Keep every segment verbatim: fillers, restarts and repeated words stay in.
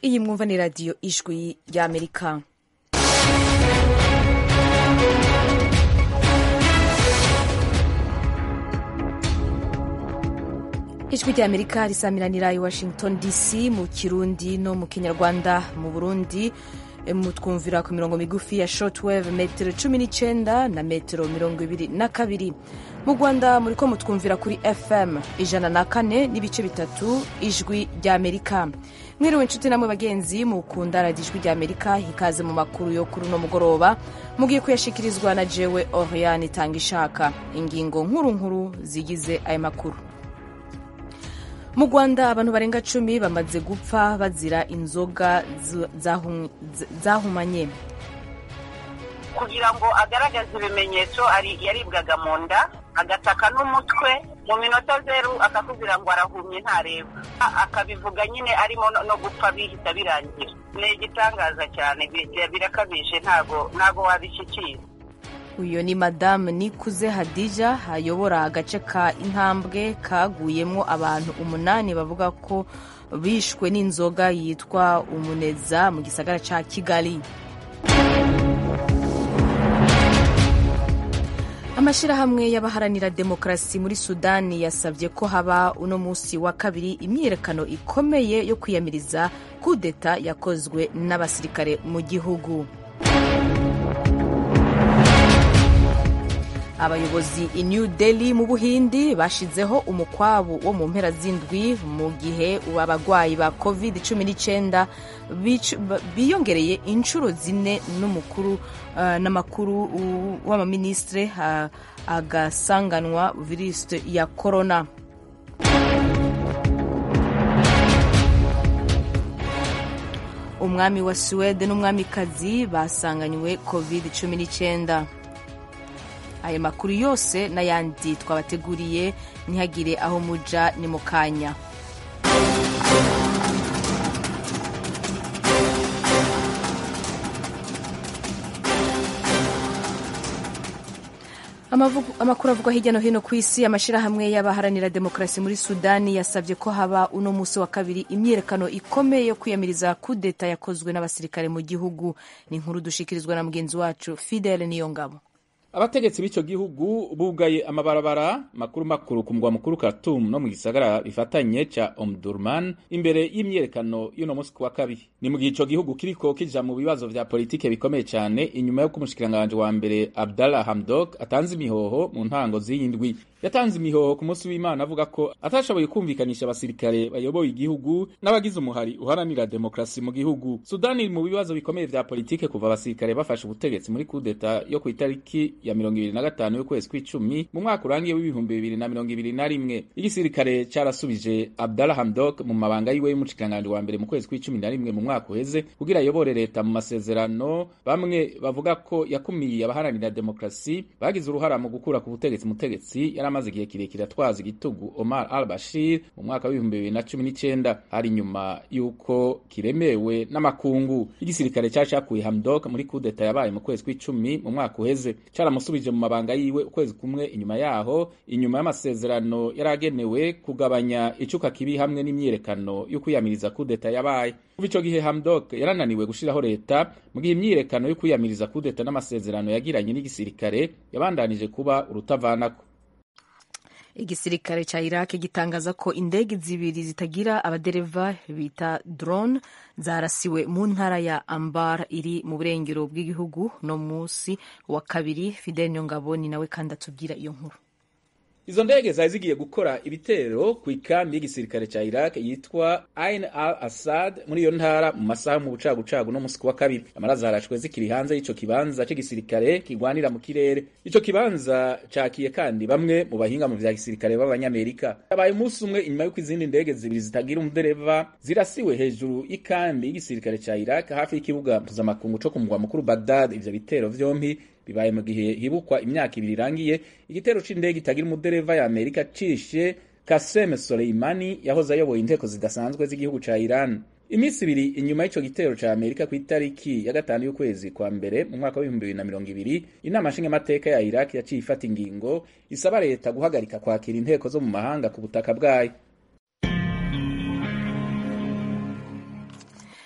Iyi mwumva ni radiyo ijwi ry'Amerika. Ijwi ry'Amerika risamiranira i Washington D C mu Kirundi no mu Kinyarwanda. Mu Burundi mutwumvira ku mirongo migufi ya shortwave metero cumi n'icenda na metero mirongo ibiri na kabiri. Mu Rwanda muriko mutwumvira kuri F M ijana na kane n'ibice bitatu Ijwi ry'Amerika. Mwiriwe inshuti namwe bagenzi mukunda radiyo Ijwi ry'Amerika, ikaze mu makuru yo kuri uno mugoroba mugiye kuyashikirizwa na jewe Oriane Tangishaka. Ingingo nkuru nkuru zigize aya makuru. Mu Rwanda abantu barenga cumi bamaze gupfa bazira inzoga zahumanye. Kugira ngo agaragaze ibimenyetso ari yaribwaga mu nda, agataka n'umutwe, mu minota zeru akakubwira ngo arahumye ntareba, akabivuga nyine arimo no gupfa bihita birangira. Ni igitangaza cyane, birakabije, ntago ntago wabishikira. Uyo ni Madame Nikuze Hadija ayobora agace ka Intambwe kaguyemo abantu umunani bavuga ko bishwe n'inzoga yitwa Umuneza mu gisagara ca Kigali. Amashirahamwe y'abaharanira demokrasi muri Sudani yasavye ko haba uno musi wa kabiri imyiyerekano ikomeye yo kwiyamiriza kudeta yakozwe n'abasirikare mu gihugu. Abayobozi i New Delhi mu Buhindi bashizeho umukwabu wo mu mpera z'indwi mu gihe abagwayi ba covid cumi n'icenda biyongereye inshuro zine n'umukuru uh, n'amakuru uh, w'amaministre uh, agasanganwa virusi ya corona. Umwami wa Sweden n'umwamikazi basanganywe covid cumi n'icenda. Aya makuru yose n'ayandi twabateguriye, ntihagire aho muja ni mukanya. Amakuru avugwa hirya no hino ku isi. Amashirahamwe y'abaharanira demokrasi muri Sudani yasavye ko haba uno musi wa kabiri imyiyerekano ikomeye yo kwiyamiriza kudeta yakozwe n'abasirikare mu gihugu. Ni inkuru dushikirizwa na mugenzi wacu Fidel Niyongabo. Abategetsi b'ico gihugu bugaye amabarabara makuru makuru ku mugwa mukuru Khartoum no mu gisagara bifatanye ca Omdurman imbere y'imyerekano y'uno musi wa kabiri. Ni mu gihe ico gihugu kiriko kija mu bibazo vya politike bikomeye cyane inyuma yo kumushikiranganje wa mbere Abdallah Hamdok atanze imihoho mu ntango z'iyindwi. Yatanze imihoho ku munsi w'Imana avuga ko atashoboye kumvikanisha abasirikare bayoboye igihugu n'abagize umuhari uharanira demokrasi mu gihugu. Sudani mu bibazo bikomeye vya politike kuva abasirikare bafashe ubutegetsi muri kudeta yo ku itariki ya mirongo ibiri na gatanu y'ukwezi kw'icumi mu mwaka urangiye w'ibihumbi bibiri na mirongo ibiri na rimwe. Igisirikare carasubije Abdallah Hamdok mu mabanga yiwe y'umushikiranganje wa mbere mu kwezi kw'icumi na rimwe mu mwaka uheze kugira ayobore leta mu masezerano. Bamwe bavuga ko yakumiye abaharanira demokrasi bagize uruhara mu gukura ku butegetsi mutegetsi yaramaze igihe kirekire atwaza igitugu Omar al-Bashir mu mwaka w'ibihumbi bibiri na cumi n'icenda, hari nyuma y'uko kiremewe n'amakungu. Igisirikare cacakuye Hamdok muri kudeta yabaye mu kwezi kw'icumi mu mwaka uheze, musubije mu mabanga yiwe ukwezi kumwe inyuma yaho, inyuma y'amasezerano yaragenewe kugabanya icuka kibi hamwe n'imyiyerekano yo kwiyamiriza kudeta yabaye. Kuva ico gihe Hamdok yarananiwe gushiraho leta mu gihe imyiyerekano yo kwiyamiriza kudeta n'amasezerano yagiranye n'igisirikare yabandanije kuba urutavanako. Igisirikare cha Iraq gitangaza ko indege zibiri zitagira abadereva bita drone zarasiwe mu ntara ya Anbar iri mu burengero bw'igihugu no musi wa kabiri. Fidel Nyongabo ni nawe kandi atubwira iyo nkuru. Izo ndege zari zigiye gukora ibitero ku ikambi y'igisirikare ca Iraq yitwa Ain al-Assad muri iyo ntara mu masaha mu bucagucagu no musi wa kabiri. Amaraza harashwe zikiri hanze y'ico kibanza c'igisirikare kigwanira mu kirere. Ico kibanza cakiye kandi bamwe mu bahinga mu vya gisirikare b'abanyamerika. Abaye umunsi umwe inyuma y'uko izindi ndege zibiri zitagira umudereva zirasiwe hejuru y'ikambi y'igisirikare ca Iraq hafi y'ikibuga mpuzamakungu co ku mugwa mukuru Baghdad. Ivyo bitero vyompi bibaye mu gihe hibukwa imyaka ibiri irangiye igitero c'indege itagira umudereva ya Amerika cishe Qasem Soleimani yahoze ayoboye inteko zidasanzwe z'igihugu ca Iran. Imisi ibiri inyuma y'ico gitero ca Amerika ku itariki ya gatanu y'ukwezi kwa mbere mu mwaka w'ibihumbi bibiri na mirongo ibiri, inama nshingamateka ya Iraq yaciye ifata ingingo isaba leta guhagarika kwakira inteko zo mu mahanga ku butaka bwayo.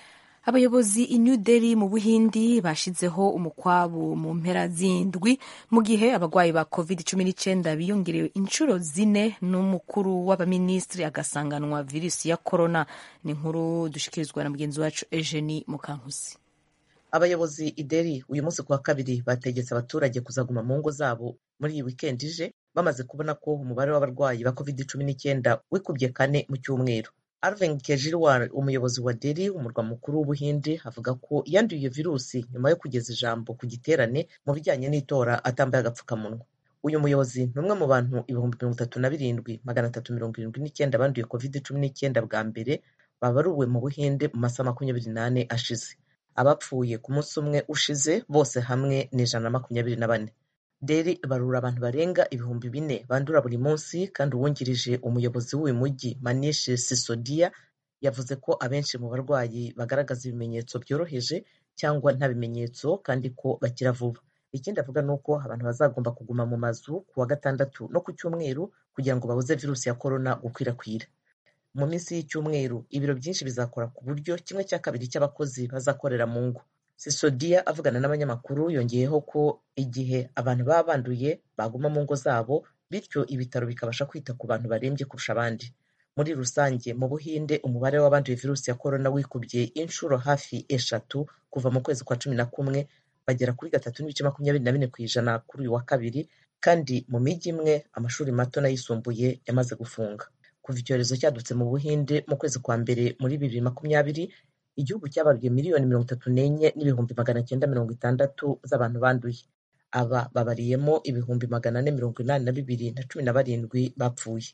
abayobozi i New Delhi mu Buhindi bashizeho umukwabu mu mpera z'indwi mu gihe abagwayi ba covid cumi n'icyenda biyongerewe inshuro zine n'umukuru w'abaminisitiri agasanganwa virusi ya corona. Ni inkuru dushikirizwa na mugenzi wacu Eugenie Mukankusi. Abayobozi i Delhi uyu munsi kuwa kabiri bategetse abaturage kuzaguma mu ngo zabo muri iyi weekend ije bamaze kubona ko umubare w'abarwayi ba covid cumi n'icyenda wikubye kane mu cyumweru. Arvind Kejriwal, umuyobozi wa Delhi, umurwa mukuru w'Ubuhindi, avuga ko yanduye iyo virusi nyuma yo kugeza ijambo ku giterane mu bijyanye n'itora atambaye agapfukamunwa. Uyu muyobozi ni umwe mu bantu ibihumbi mirongo itatu na birindwi magana atatu mirongo irindwi n'icyenda banduye covid cumi n'icyenda bwa mbere babaruwe mu Buhinde mu masaha makumyabiri n'ane ashize. Abapfuye ku munsi umwe ushize bose hamwe ni ijana na makumyabiri na bane. Delhi barura abantu barenga ibihumbi bine bandura buri munsi, kandi uwungirije umuyobozi w'uyu mujyi Manish Sisodia yavuze ko abenshi mu barwayi bagaragaza ibimenyetso byoroheje cyangwa nta bimenyetso kandi ko bakira vuba. Ikindi avuga ni uko abantu bazagomba kuguma mu mazu ku wa gatandatu no ku cyumweru kugira ngo babuze virusi ya korona gukwirakwira. Mu minsi y'icyumweru ibiro byinshi bizakora ku buryo kimwe cya kabiri cy'abakozi bazakorera mu ngo. Sisodia avugana n'abanyamakuru yongeyeho ko igihe abantu baba banduye baguma mu ngo zabo, bityo ibitaro bikabasha kwita ku bantu barembye kurusha abandi. Muri rusange mu Buhinde umubare w'abanduye virusi ya korona wikubye inshuro hafi eshatu kuva mu kwezi kwa cumi na kumwe, bagera kuri gatatu n'ibice makumyabiri na bine ku ijana kuri uyu wa kabiri, kandi mu mijyi imwe amashuri mato n'ayisumbuye yamaze gufunga. Kuva icyorezo cyadutse mu Buhinde mu kwezi kwa mbere muri bibiri makumyabiri, igihugu cyabaruye miliyoni mirongo itatu n'enye n'ibihumbi magana cyenda mirongo itandatu z'abantu banduye. Aba babariyemo ibihumbi magana ane mirongo inani na bibiri na cumi na barindwi bapfuye.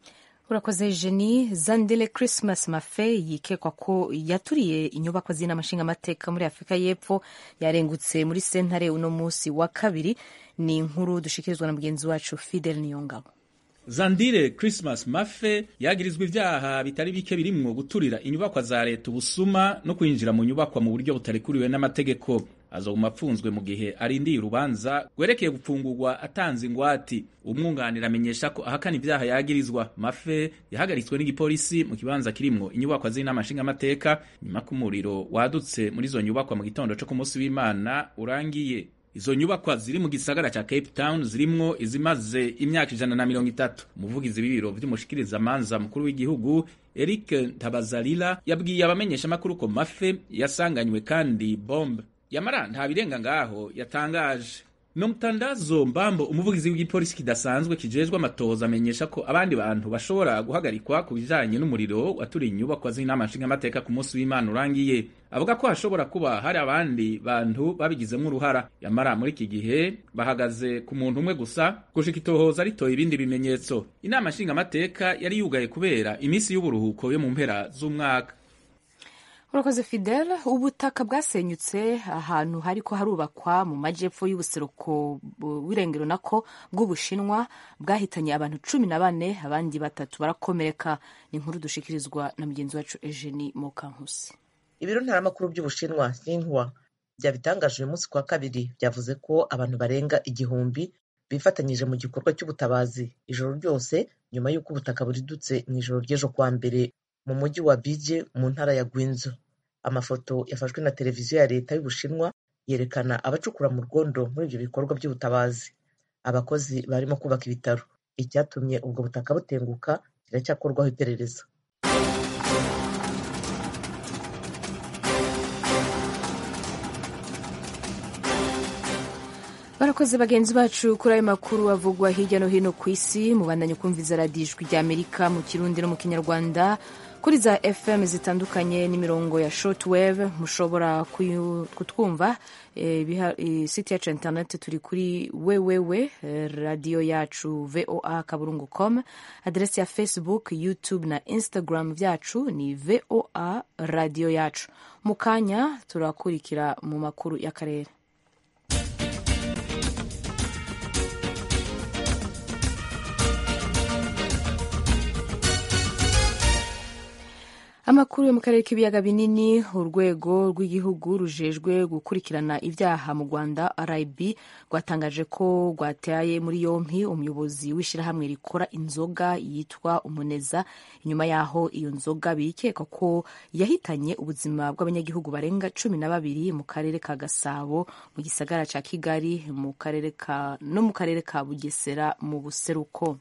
Urakoze Jenny. Zandile Christmas Mafe yikekwa ko yaturiye inyubako z'inama nshingamateka muri Afurika y'Epfo yarengutse muri sentare uno munsi wa kabiri. Ni inkuru dushikirizwa na mugenzi wacu Fidel Niyongabo. Zandile Christmas Mafe yagirizwa ivyaha bitari bike birimwo guturira inyubakwa za leta, ubusuma no kwinjira mu nyubakwa mu buryo butarikuriwe n'amategeko. Azoguma apfunzwe mu gihe arindiye urubanza gwerekeye gupfungurwa atanze ingwati. Umwunganira amenyesha ko ahakana ivyaha yagirizwa. Mafe yahagaritswe n'igipolisi mu kibanza kirimwo inyubakwa z'inama nshingamateka nyuma k'umuriro wadutse muri zo nyubakwa mu gitondo co ku munsi w'Imana urangiye. Izo nyubakwa ziri mu gisagara ca Cape Town zirimwo izimaze imyaka ijana na mirongo itatu. Umuvugizi w'ibiro vy'umushikirizamanza mukuru w'igihugu Eric Ntabazalila yabwiye abamenyesha makuru ko Mafe yasanganywe kandi bombe. Yamara nta birenga ngaho yatangaje. No Mtandazo Mbambo, umuvugizi w'igipolisi kidasanzwe kijejwe amatoza, amenyesha ko abandi bantu bashobora guhagarikwa ku bijanye n'umuriro waturiye inyubakwa z'inama nshingamateka ku munsi w'Imana urangiye. Avuga ko hashobora kuba hari abandi bantu babigizemo uruhara. Yamara muri iki gihe bahagaze ku muntu umwe gusa gushika itohoza ritoye ibindi bimenyetso. Inama nshingamateka yari yugaye kubera iminsi y'uburuhuko yo mu mpera z'umwaka. Urakoze Fidel. Ubutaka bwasenyutse ahantu hariko harubakwa mu majepfo y'ubuseruko w'irengero nako bw'Ubushinwa bwahitanye abantu cumi na bane, abandi batatu barakomereka. Ni inkuru dushikirizwa na mugenzi wacu Eugenie Mukankusi. Ibiro ntaramakuru by'Ubushinwa Xinhua byabitangaje uyu munsi kwa kabiri byavuze ko abantu barenga igihumbi bifatanyije mu gikorwa cy'ubutabazi ijoro ryose nyuma y'uko ubutaka buridutse mu ijoro ry'ejo kwa mbere mu mujyi wa Bije mu ntara ya Guinzo. Amafoto yafashwe na televiziyo ya leta y'Ubushinwa yerekana abacukura mu rwondo muri ibyo bikorwa by'ubutabazi. Abakozi barimo kubaka ibitaro. Icyatumye ubwo butaka butenguka kiracyakorwaho iperereza. Barakoze bagenzi bacu kuri ayo makuru avugwa hirya no hino ku isi. Mubandanye kumviza radiyo Ijwi ry'Amerika mu Kirundi no mu Kinyarwanda kuri za F M zitandukanye n'imirongo ya shortwave. Mushobora kutwumva e, site yacu internet turi kuri wewewe radio yacu voa kaburungu com. Adresi ya Facebook, YouTube na Instagram vyacu ni voa radio yacu. Mukanya turakurikira mu makuru y'akarere. Amakuru yo mu karere k'ibiyaga binini. Urwego rw'igihugu rujejwe gukurikirana ibyaha mu Rwanda R I B rwatangaje ko rwataye muri yompi umuyobozi w'ishyirahamwe rikora inzoga yitwa Umuneza inyuma yaho iyo nzoga bikeka ko yahitanye ubuzima bw'abanyagihugu barenga cumi na babiri mu karere ka Gasabo, mu gisagara ca Kigali, mu karere ka no mu karere ka Bugesera mu buseruko.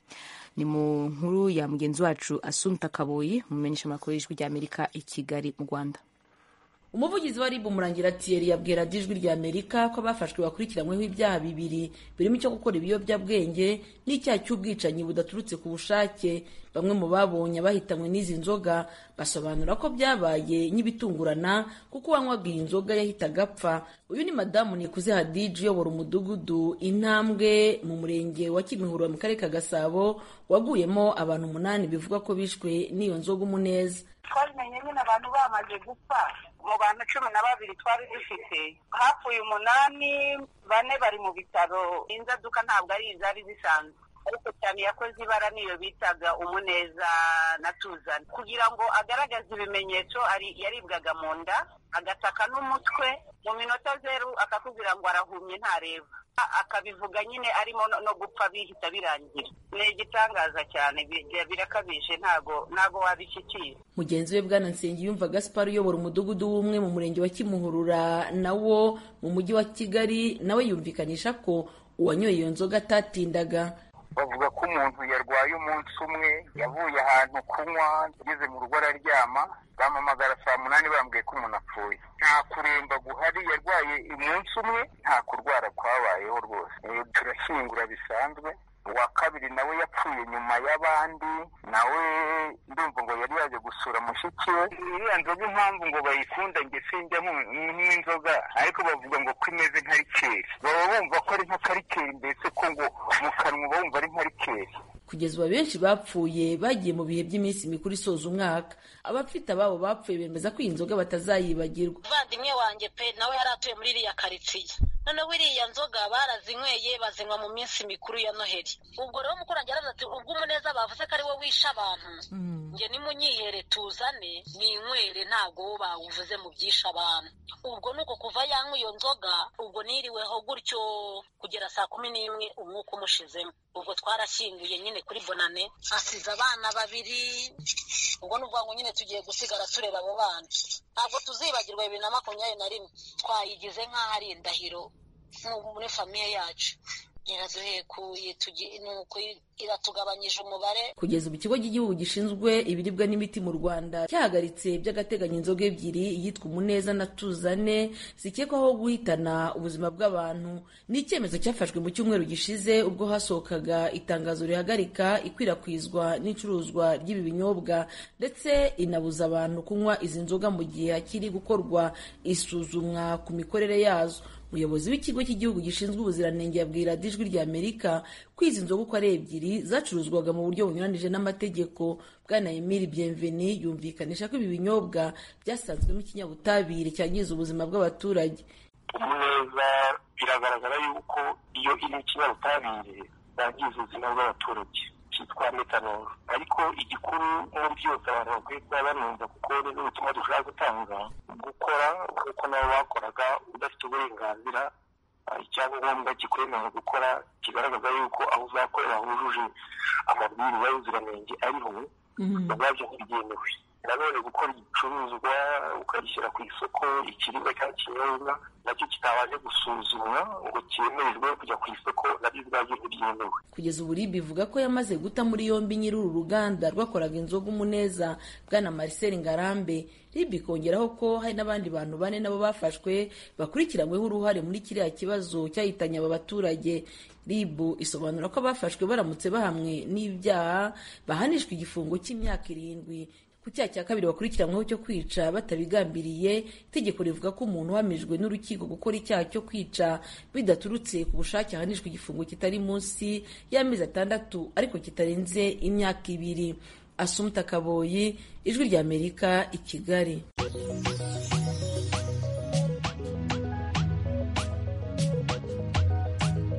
Ni mu nkuru ya mugenzi wacu Asumta Kaboyi, mumenyesha amakuru y'ijwi ry'Amerika i Kigali mu Rwanda. Umuvugizi wa R I B Murangira Thierry yabwira ijwi ry'Amerika ko bafashwe bakurikiranyweho ibyaha bibiri birimo icyo gukora ibiyobyabwenge n'icyaha cy'ubwicanyi budaturutse ku bushake. Bamwe mu babonye bahitanywe n'izi nzoga basobanura ko byabaye nk'ibitungurana kuko uwanywaga iyi nzoga yahitaga apfa. Uyu ni Madamu Nikuze Hadiji uyobora umudugudu Intambwe mu murenge wa Kimihurura mu karere ka Gasabo waguyemo abantu umunani bivugwa ko bishwe n'iyo nzoga Umuneza. Twabimenye nyine abantu bamaze gupfa. Mu bantu cumi na babiri twari dufite hapfuye umunani, bane bari mu bitaro. Inzaduka ntabwo ari izari zisanzwe, ariko cyane yakoze ibara niyo bitaga Umuneza na Tuzana. Kugira ngo agaragaze ibimenyetso, ari yaribwaga mu nda, agataka n'umutwe, mu minota zeru akakubwira ngo arahumye ntareba, akabivuga nyine arimo no gupfa bihita birangira. Ni igitangaza cyane, birakabije, ntago ntago wabishyikira. Mugenzi we Bwana Nsengiyumva Gaspar uyobora umudugudu w'umwe mu murenge wa Kimuhurura nawo mu mujyi wa Kigali, nawe yumvikanisha ko uwanyoye iyo nzoga atatindaga. Bavuga ko umuntu yarwaye umunsi umwe, yavuye ahantu kunywa, ageze mu rugo araryama, bamamagara saa munani bambwiye ko umuntu apfuye. Nta kuremba guhari, yarwaye umunsi umwe, nta kurwara kwabayeho rwose. E, turashyingura bisanzwe. Uwa kabiri nawe yapfuye nyuma y'abandi, nawe ndumva ngo yari yaje gusura mushiki we. Iriya nzoga impamvu ngo bayikunda nge sinjya nk'inzoga, ariko bavuga ngo ko imeze nka rikeri. Baba bumva ko ari nka karikeri, mbese ko ngo mu kanwa bumva ari nka rikeri. Kugeza ubu benshi bapfuye bagiye mu bihe by'iminsi mikuru isoza umwaka. Abafite ababo bapfuye bemeza ko iyi nzoga batazayibagirwa. Umuvandimwe wanjye pe nawe yari atuye muri iriya karitsiye, noneho iriya nzoga barazinyweye bazinywa mu minsi mikuru ya Noheli. Ubwo rero mukurangira aravuze ati ubwo Umuneza bavuze ko ari we wishe abantu, nge nimunyihere tuzane ninywere, ntabwo bawuvuze mu byishe abantu. Ubwo nuko kuva yanywa iyo nzoga, ubwo niriweho gutyo kugera saa kumi n'imwe umwuka umushizemo. Ubwo twarashyinguye nyine kuri Bonane, asize abana babiri. Ubwo nuvuga ngo nyine tugiye gusigara tureba abo bana. Ntabwo tuzibagirwa bibiri na makumyabiri na rimwe twayigize nk'aho ari indahiro muri famiye yacu. Iraduhekuye, nuko iratugabanyije umubare. Kugeza ubu ikigo cy'igihugu gishinzwe ibiribwa n'imiti mu Rwanda cyahagaritse by'agateganyo inzoga ebyiri, iyitwa Umuneza na Tuzane, zikekwaho guhitana ubuzima bw'abantu. Ni icyemezo cyafashwe mu cyumweru gishize ubwo hasohokaga itangazo rihagarika ikwirakwizwa n'icuruzwa ry'ibi binyobwa, ndetse inabuza abantu kunywa izi nzoga mu gihe hakiri gukorwa isuzumwa ku mikorere yazo. Umuyobozi w'ikigo cy'igihugu gishinzwe ubuziranenge yabwira ijwi ry'Amerika ko izi nzoga uko ari ebyiri zacuruzwaga mu buryo bunyuranije n'amategeko. Bwana Emile Bienveni yumvikanisha ko ibi binyobwa byasanzwemo ikinyabutabire cyangiza ubuzima bw'abaturage. Umuneza biragaragara yuko iyo iri ikinyabutabire yangiza ubuzima bw'abaturage, cyitwa metanol. Ariko igikuru muri byose abantu bakwiye kuba banumva, kuko n'ubutumwa dushaka gutanga, gukora kuko nabo bakoraga udafite uburenganzira, icyangombwa kikwemerera gukora kigaragaza yuko aho uzakorera hujuje amabwiriza y'ubuziranenge ariho, ubwabyo ntibyemewe. Nanone gukora igicuruzwa ukagishyira ku isoko, ikiribwa cyangwa ikinyobwa nacyo kitabanje gusuzumwa ngo cyemererwe kujya ku isoko, nabyo ubwabyo ntibyemewe. Kugeza ubu R I B ivuga ko yamaze guta muri yombi nyiri uru ruganda rwakoraga inzoga Umuneza, Bwana Marcel Ngarambe. R I B ikongeraho ko hari n'abandi bantu bane nabo bafashwe bakurikiranyweho uruhare muri kiriya kibazo cyahitanye aba baturage. R I B isobanura ko abafashwe baramutse bahamwe n'ibyaha bahanishwa igifungo cy'imyaka irindwi. Ku cyaha cya kabiri bakurikiranyweho cyo kwica batabigambiriye, itegeko rivuga ko umuntu uhamijwe n'urukiko gukora icyaha cyo kwica bidaturutse ku bushake ahanishwa igifungo kitari munsi y'amezi atandatu ariko kitarenze imyaka ibiri. Asumta Kaboyi, ijwi ry'Amerika i Kigali.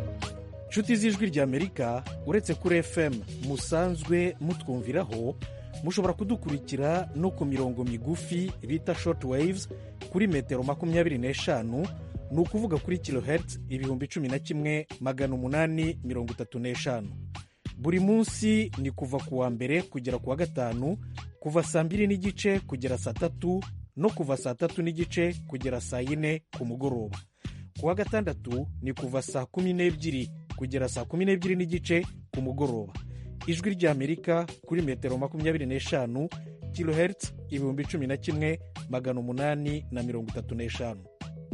Nshuti z'ijwi ry'Amerika, uretse kuri F M musanzwe mutwumviraho, mushobora kudukurikira no ku mirongo migufi bita short waves kuri metero makumyabiri n'eshanu, ni ukuvuga kuri kilohertz ibihumbi cumi na kimwe magana umunani mirongo itatu n'eshanu. Buri munsi ni kuva ku wa mbere kugera ku wa gatanu, kuva saa mbiri n'igice kugera saa tatu no kuva saa tatu n'igice kugera saa yine ku mugoroba. Ku wa gatandatu ni kuva saa kumi n'ebyiri kugera saa kumi n'ebyiri n'igice ku mugoroba. Ijwi ry'Amerika kuri metero makumyabiri n'eshanu, kilohertz ibihumbi cumi na kimwe magana umunani na mirongo itatu n'eshanu.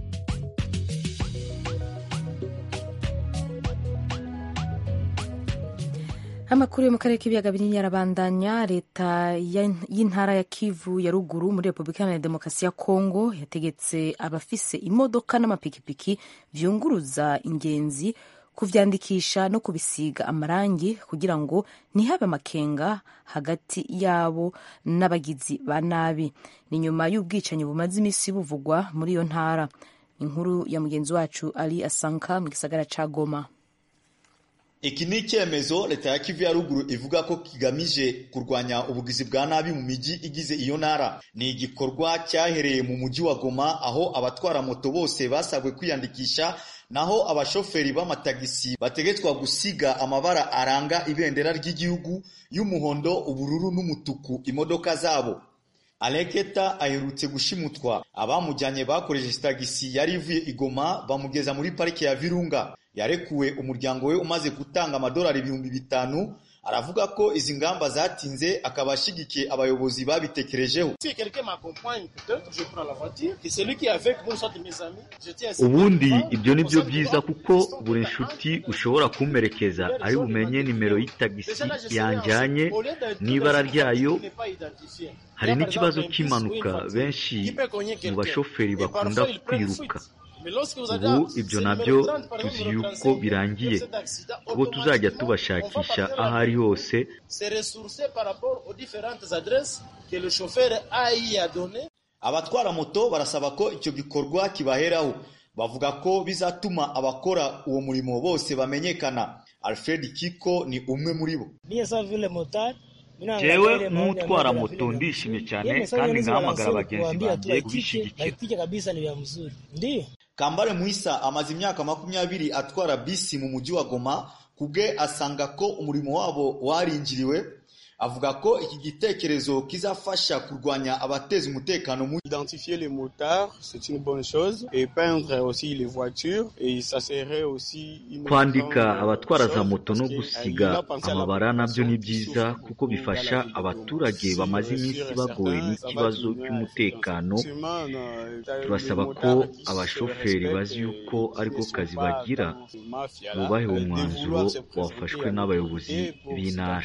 Amakuru yo mu karere k'ibiyaga binini yarabandanya. Leta y'intara ya Kivu ya ruguru muri Repubulika Iharanira Demokarasi ya Kongo yategetse abafise imodoka n'amapikipiki vyunguruza ingenzi kuvyandikisha no kubisiga amarangi kugira ngo ntihabe amakenga hagati yabo n'abagizi ba nabi. Ni nyuma y'ubwicanyi bumaze imisi buvugwa muri iyo ntara. Inkuru ya mugenzi wacu Ali Asanka mu gisagara ca Goma. Iki ni icyemezo leta ya Kivu ya ruguru ivuga ko kigamije kurwanya ubugizi bwa nabi mu miji igize iyo ntara. Ni igikorwa cyahereye mu mujyi wa Goma, aho abatwara moto bose basabwe kwiyandikisha, naho abashoferi b'amatagisi bategetswa gusiga amabara aranga ibendera ry'igihugu y'umuhondo, ubururu n'umutuku imodoka zabo. Aleketa aherutse gushimutwa. Abamujyanye bakoresheje tagisi yari ivuye igoma bamugeza muri parike ya Virunga. Yarekuwe umuryango we umaze gutanga amadolari ibihumbi bitanu. Aravuga ko izi ngamba zatinze, akabashigikiye abayobozi babitekerejeho. Ubundi ibyo nibyo byiza kuko buri nshuti ushobora kumperekeza ari bumenye nimero y'itagisi yanjyanye n'ibara ryayo. Hari n'ikibazo cy'impanuka, benshi mu bashoferi bakunda kwiruka. Ubu ibyo nabyo tuzi yuko birangiye, kuko tuzajya tubashakisha aho ari hose. Abatwara moto barasaba ko icyo gikorwa kibaheraho. Bavuga ko bizatuma abakora uwo murimo bose bamenyekana. Alfred Kiko ni umwe muri bo. Jewe nk'utwara moto ndishimye cyane kandi ngahamagara abagenzi banjye kubishyigikira. Kambale Muisa amaze imyaka makumyabiri atwara bisi mu mujyi wa Goma. Kubwe asanga ko umurimo wabo warinjiriwe. Avuga ko iki gitekerezo kizafasha kurwanya abateza umutekano mu identifier les motards, c'est une bonne chose, et peindre aussi les voitures, et ça serait aussi une kwandika abatwara za moto no gusiga amabara nabyo ni byiza kuko bifasha abaturage bamaze iminsi bagowe n'ikibazo cy'umutekano. Turasaba ko abashoferi bazi yuko ariko kazi bagira bubahe umwanzuro wafashwe n'abayobozi b'intara.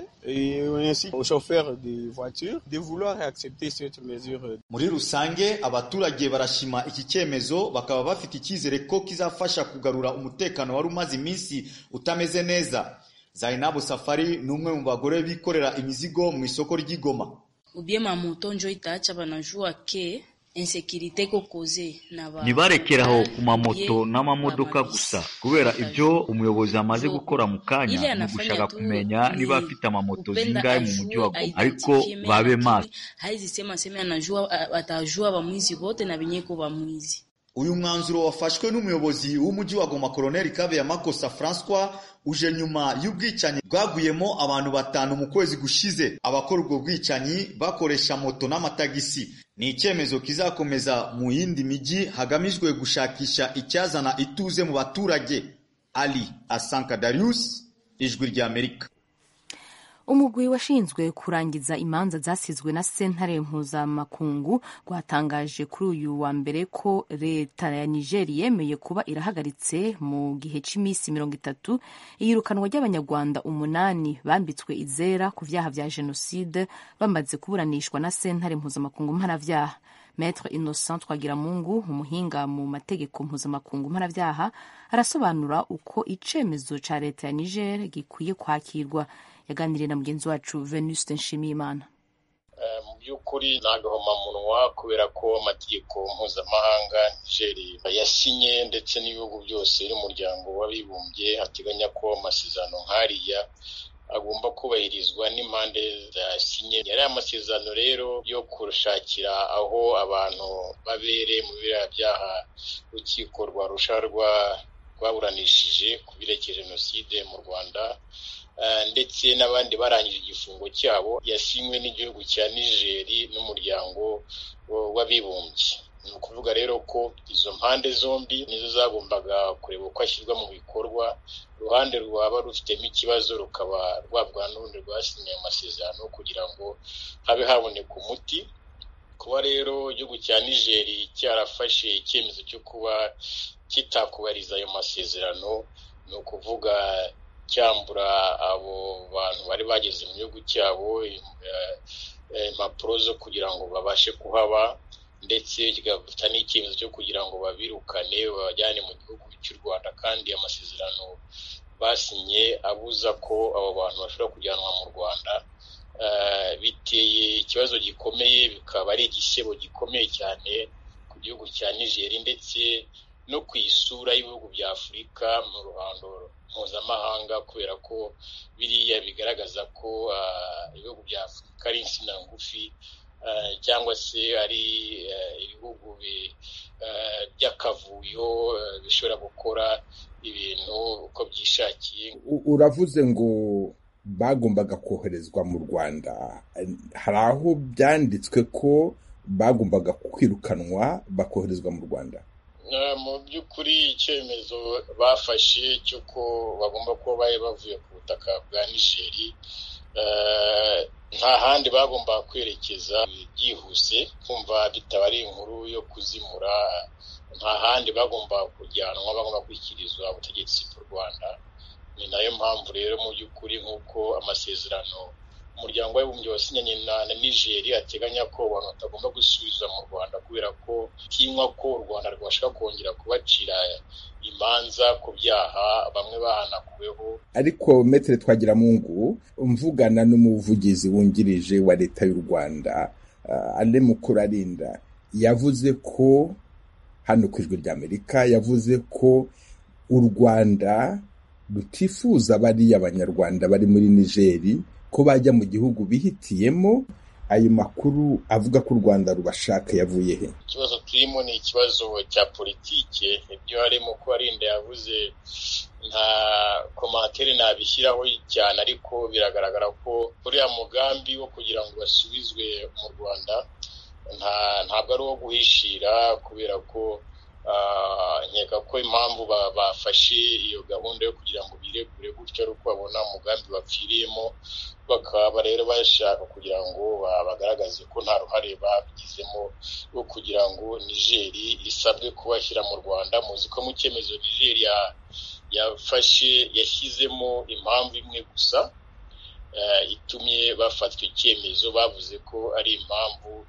aux chauffeurs de voitures de vouloir accepter cette mesure. Muri rusange abaturage barashima iki cyemezo, bakaba bafite icyizere ko kizafasha kugarura umutekano wari umaze iminsi utameze neza. Zainabu Safari ni umwe mu bagore bikorera imizigo mu isoko ry'Igoma. Ubie mamoto njo itaacha banajua ke insekirite ko koze naba nibarekeraho ku mamoto n'amamodoka gusa, kubera ibyo umuyobozi amaze gukora mu kanya ni gushaka kumenya niba afite amamoto zingahe mu mujyi wa Goma, ariko babe maso. Haizi sema sema anajua atajua bamwizi bote na binyeko bamwizi. Uyu mwanzuro wafashwe n'umuyobozi w'umujyi wa Goma Colonel Kabeya Makosa François uje nyuma y'ubwicanyi bwaguyemo abantu batanu mu kwezi gushize. Abakora ubwo bwicanyi bakoresha moto n'amatagisi. Ni icyemezo kizakomeza mu yindi miji hagamijwe gushakisha icyazana ituze mu baturage. Ali Asanka Darius, Ijwi ry'Amerika. Umugwi washinzwe kurangiza imanza zasizwe na sentare mpuzamakungu rwatangaje kuri uyu wa mbere ko leta ya Niger yemeye kuba irahagaritse mu gihe cy'iminsi mirongo itatu iyirukanwa ry'abanyarwanda umunani bambitswe izera ku vyaha vya jenoside bamaze kuburanishwa na sentare mpuzamakungu mpanavyaha. Maître Innocent Twagiramungu, umuhinga mu mategeko mpuzamakungu mpanavyaha, arasobanura uko icemezo ca leta ya Niger gikwiye kwakirwa. Yaganiriye na mugenzi wacu Venuste Nshimiyimana. Mu by'ukuri n'agahomamunwa kubera ko amategeko mpuzamahanga Niger yasinye ndetse n'ibihugu byose n'umuryango w'abibumbye hateganya ko amasezerano nk'ariya agomba kubahirizwa n'impande zasinye. Yari amasezerano rero yo kurushakira aho abantu babere mu biriya byaha urukiko rwa Arusha rwaburanishije ku birekeje jenoside mu Rwanda, ndetse n'abandi barangije igifungo cyabo, yasinywe n'igihugu cya Nigeri n'umuryango w'abibumbye. Ni ukuvuga rero ko izo mpande zombi nizo zagombaga kureba uko ashyirwa mu bikorwa. Uruhande rwaba rufitemo ikibazo rukaba rwabwa n'urundi rwasinye amasezerano kugira ngo habe haboneka umuti. Kuba rero igihugu cya Nigeri cyarafashe icyemezo cyo kuba kitakubariza ayo masezerano, ni ukuvuga cyambura abo bantu bari bageze mu gihugu cyabo impapuro zo kugira ngo babashe kuhaba, ndetse kigafata n'icyemezo cyo kugira ngo babirukane babajyane mu gihugu cy'u Rwanda, kandi amasezerano basinye abuza ko abo bantu bashobora kujyanwa mu Rwanda. Biteye ikibazo gikomeye, bikaba ari igisebo gikomeye cyane ku gihugu cya Nigeri ndetse no ku isura y'ibihugu bya Afurika mu ruhando mpuzamahanga, kubera ko biriya bigaragaza ko ibihugu bya Afurika ari insina ngufi, cyangwa se ari ibihugu by'akavuyo bishobora gukora ibintu uko byishakiye. Uravuze ngo bagombaga koherezwa mu Rwanda, hari aho byanditswe ko bagombaga kwirukanwa bakoherezwa mu Rwanda? Mu by'ukuri icyemezo bafashe cy'uko bagomba kuba bari bavuye ku butaka bwa Nigeri, nta handi bagomba kwerekeza byihuse, kumva bitaba ari inkuru yo kuzimura. Nta handi bagomba kujyanwa, bagomba kwishyikirizwa ubutegetsi bw'u Rwanda. Ni nayo mpamvu rero mu by'ukuri nk'uko amasezerano umuryango w'abibumbye wasinyanye na Nigeri ateganya ko abantu batagomba gusubizwa mu Rwanda, kubera ko tinywa ko u Rwanda rwashaka kongera kubacira imanza ku byaha bamwe bahanakuweho. Ariko Maître Twagiramungu, mvugana n'umuvugizi wungirije wa leta y'u Rwanda Ale Mukurarinda, yavuze ko hano ku Ijwi ry'Amerika, yavuze ko u Rwanda rutifuza bariya abanyarwanda bari muri Nigeri ko bajya mu gihugu bihitiyemo. Ayo makuru avuga ko u Rwanda rubashaka yavuye he? Ikibazo turimo ni ikibazo cya politike. Ibyo Ale Mukurarinda yavuze nta komantere nabishyiraho cyane, ariko biragaragara ko uriya mugambi wo kugira ngo basubizwe mu Rwanda nta ntabwo ari uwo guhishira, kubera ko nkeka ko impamvu bafashe iyo gahunda yo kugira ngo biregure gutyo ari uko babona umugambi bapfiriyemo, bakaba rero bashaka kugira ngo bagaragaze ko nta ruhare babigizemo rwo kugira ngo Nigeri isabwe kubashyira mu Rwanda. Muzi ko mu cyemezo Nigeri yafashe yashyizemo impamvu imwe gusa itumye bafatwa icyemezo. Bavuze ko ari impamvu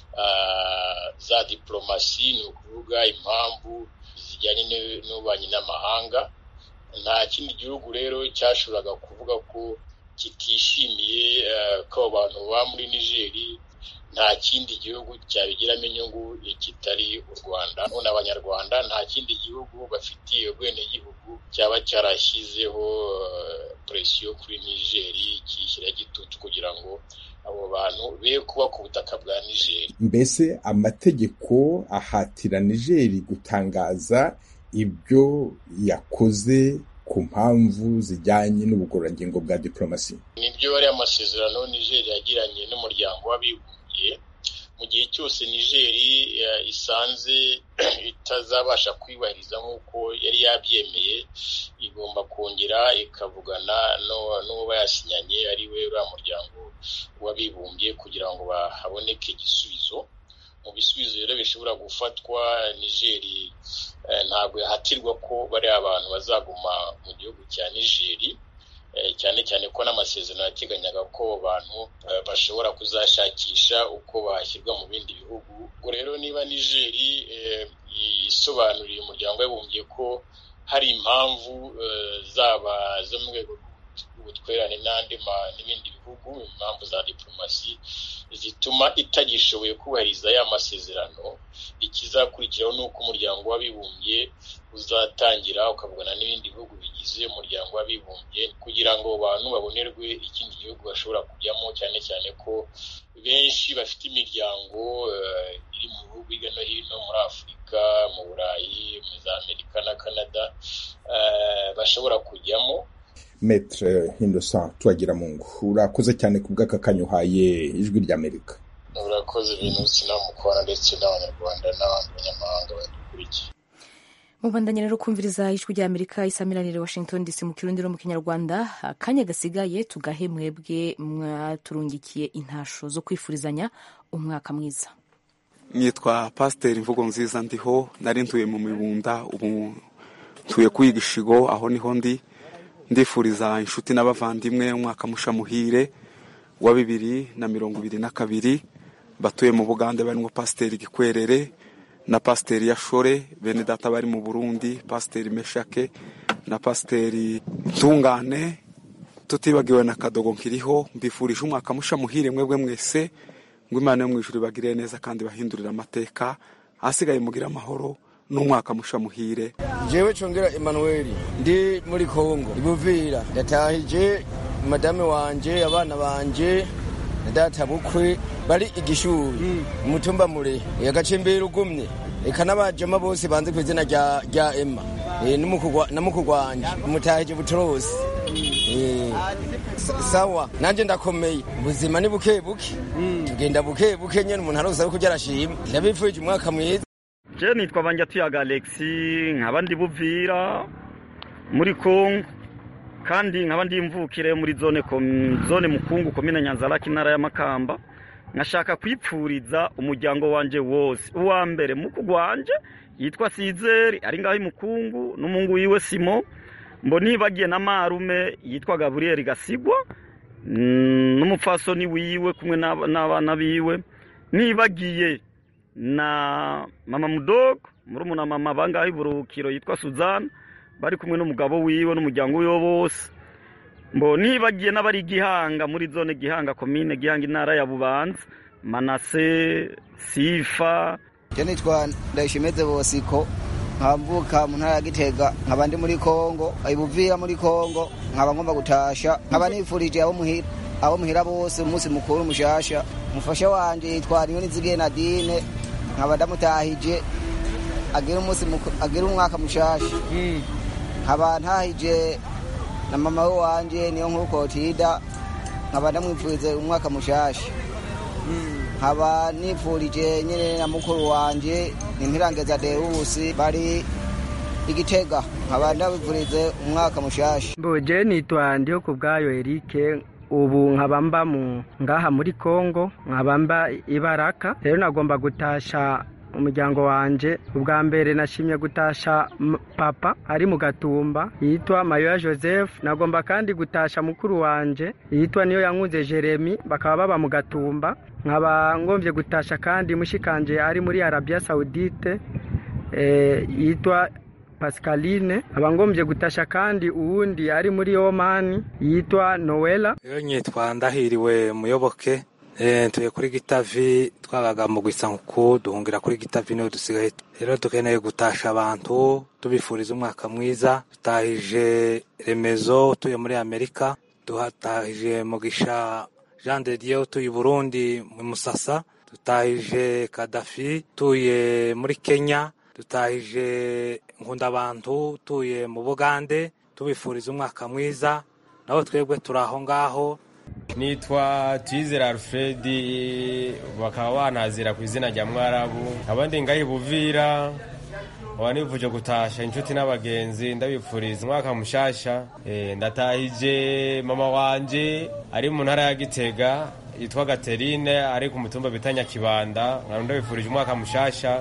za diplomasi, ni ukuvuga impamvu zijyanye n'ububanyi n'amahanga. Nta kindi gihugu rero cyashoboraga kuvuga ko kitishimiye ko abantu baba muri Nigeri. Nta kindi gihugu cyabigiramo inyungu kitari u Rwanda. None abanyarwanda nta kindi gihugu bafitiye ubwenegihugu cyaba cyarashyizeho presiyo kuri Nigeri kishyira gitutu kugira ngo abo bantu be kuba ku butaka bwa Nigeri. Mbese amategeko ahatira Nigeri gutangaza ibyo yakoze ku mpamvu zijyanye n'ubugororangingo bwa diplomasi. Nibyo ari amasezerano Nigeri yagiranye n'umuryango w'abibumbye. Mu gihe cyose Nigeri isanze itazabasha kwibahiriza nk'uko yari yabyemeye, igomba kongera ikavugana n'uwo bayasinyanye ari we uriya muryango w'abibumbye kugira ngo haboneke igisubizo. Mu bisubizo rero bishobora gufatwa, Nigeri ntabwo yahatirwa ko bari abantu bazaguma mu gihugu cya Nigeri, cyane cyane ko n'amasezerano yateganyaga ko abantu bashobora kuzashakisha uko bashyirwa mu bindi bihugu. Ubwo rero niba Nigeri isobanuriye umuryango w'abibumbye ko hari impamvu zaba zo mu rwego rw'ubutwererane n'andi n'ibindi bihugu, impamvu za diplomasi, zituma itagishoboye kubahiriza ya masezerano, ikizakurikiraho ni uko umuryango w'abibumbye uzatangira ukavugana n'ibindi bihugu bigize umuryango w'abibumbye kugira ngo abantu babonerwe ikindi gihugu bashobora kujyamo, cyane cyane ko benshi bafite imiryango uh, iri mu bihugu hirya no hino muri Afurika, mu Burayi, muri za Amerika na Canada uh, bashobora kujyamo. Maître Innocent Twagiramungu, urakoze cyane ku bw'aka kanyuhaye ijwi ry'Amerika. Urakoze ibintu sinamukwana ndetse n'abanyarwanda n'abandi banyamahanga badukurikiye. Mubandanye rero kumviriza ijwi ry'Amerika isamiranire Washington D C mu Kirundi no mu Kinyarwanda. Akanya gasigaye tugahe mwebwe mwaturungikiye intasho zo kwifurizanya umwaka mwiza. Nitwa Pasteur Mvugo Nziza, ndiho nari ntuye mu Mibunda, ubu ntuye kwiga Ishigo, aho niho ndi. Ndifuriza inshuti n'abavandimwe umwaka musha muhire wa bibiri na mirongo ibiri na kabiri batuye mu Bugande, barimo Pasteur Gikwerere na Pasteur Yashore, bene data bari mu Burundi, Pasteur Meshake na Pasteur Ntungane, tutibagiwe na Kadogo nkiriho. Mbifurije umwaka musha muhire mwebwe mwese, ngo Imana yo mwijuru bagire neza kandi bahindurira amateka, asigaye mugira amahoro n'umwaka musha muhire. Jewe Chongera Emmanuel ndi muri Kongo ibuvira, yatahije madame wanje, abana banje na data bukwe bari igishuri umutumba mure yagacimbira ugumye, eka n'abajama bose banze ku izina rya rya Emma eh numukugwa namukugwanje umutahije Butrosi. Eh sawa nanje ndakomeye, ubuzima ni buke buke tugenda buke buke nyene umuntu aroza ko arashima. Ndabifuje umwaka mwiza. Je nitwa Banjatuyaga Alexi, nkabandi buvira muri Kongo, kandi nkabandi mvukire muri zone zone Mukungu komine Nyanzarake intara ya Makamba. Nkashaka kwipfuriza umuryango wanje wose. Uwa mbere mukugwanje yitwa Sizeri ari ngaho Mukungu n'umungu wiwe Simo, mbo nibagiye na marume yitwa Gabriel Gasigwa n'umupfasoni wiwe kumwe n'abana biwe, nibagiye na mama mudogo murumuna mama bangaho iburukiro yitwa Suzana bari kumwe n'umugabo wiwe n'umuryango wiwe bose, mbo nibagiye n'abari Gihanga muri zone Gihanga komine Gihanga intara ya Bubanza, Manase Sifa. Je nitwa Ndayishimeze Bosiko, nkamvuka mu ntara ya Gitega, nkabandi muri Kongo, ayibuvira muri Kongo, nkaba ngomba gutasha, nkaba nifurije abo muhira abo muhira bose umunsi mukuru mushasha. Mufasha wanje yitwa Niyonizigiye Nadine, nkaba ndamutahije agira umunsi agira umwaka mushasha. Nkaba ntahije na mama wanje niyo nkuko Tida, nkaba ndamwifurize umwaka mushasha. Nkaba nifurije nyene na mukuru wanje Nimpirangeza Deusi bari Igitega, nkaba ndabifurize umwaka mushasha. Mboje nitwa Ndiyo Kubwayo Eric, ubu nkabamba mu ngaha muri Kongo, nkabamba Ibaraka. Rero nagomba gutasha umuryango wanje. Ubwa mbere nashimye gutasha papa ari mu Gatumba yitwa Mayoya Joseph, nagomba kandi gutasha mukuru wanje yitwa Niyo Yankunze Jeremy, bakaba baba mu Gatumba. Nkaba ngombye gutasha kandi mushikanje ari muri Arabia Saudite eh yitwa Pascaline. Abangombye gutasha kandi uwundi ari muri Oman yitwa Noela. Yo nyitwa Ndahiriwe Muyoboke, eh tuye kuri Gitavi, twabaga mu Gwisankuku duhungira kuri Gitavi no dusigaye. Rero tukeneye gutasha abantu tubifuriza umwaka mwiza. Tutahije Remezo tuye muri Amerika, duhatahije Mugisha Jean de Dieu tuye Burundi mu Musasa, tutahije Kadafi tuye muri Kenya, tutahije Nkunda abantu tuye mu Bugande, tubifuriza umwaka mwiza. Naho twebwe turaho ngaho. Nitwa Twizera Alfred, bakaba banazira ku izina rya Mwarabu, abandi ngahi Buvira. Wanivuje gutasha inshuti n'abagenzi, ndabifuriza umwaka mushasha. E, ndatahije mama wanje ari mu ntara ya Gitega yitwa Gaterine ari ku mutumba bitanya Kibanda, ndabifurije umwaka mushasha.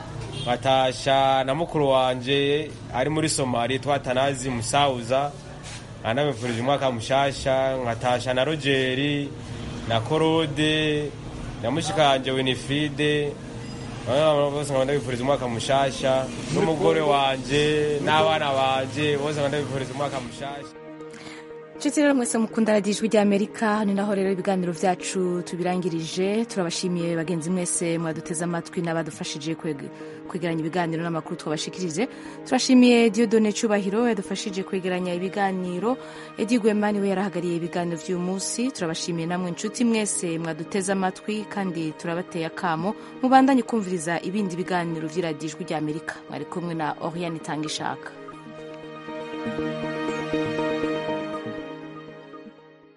Batasha na mukuru wanje ari muri Somalia yitwa Tanazi Musauza, ndabifurije umwaka mushasha. Nkatasha na Rogeri na Korode na mushikanje Winifride, bose ndabifuriza umwaka mushasha, n'umugore wanje n'abana banje bose ndabifuriza umwaka mushasha. nshuti rero mwese mukunda radiyo ijwi ry'amerika ni naho rero ibiganiro byacu tubirangirije. turabashimiye bagenzi mwese mwaduteze amatwi n'abadufashije kwegeranya ibiganiro n'amakuru twabashikirije. turashimiye Dieudonne Cyubahiro yadufashije kwegeranya ibiganiro. Edi Gwema niwe yarahagariye ibiganiro by'uyu munsi. turabashimiye namwe nshuti mwese mwaduteze amatwi kandi turabateye akamo mubandanye kumviriza ibindi biganiro by'iradiyo ijwi ry'amerika. mwari kumwe na Oriane Itangishaka.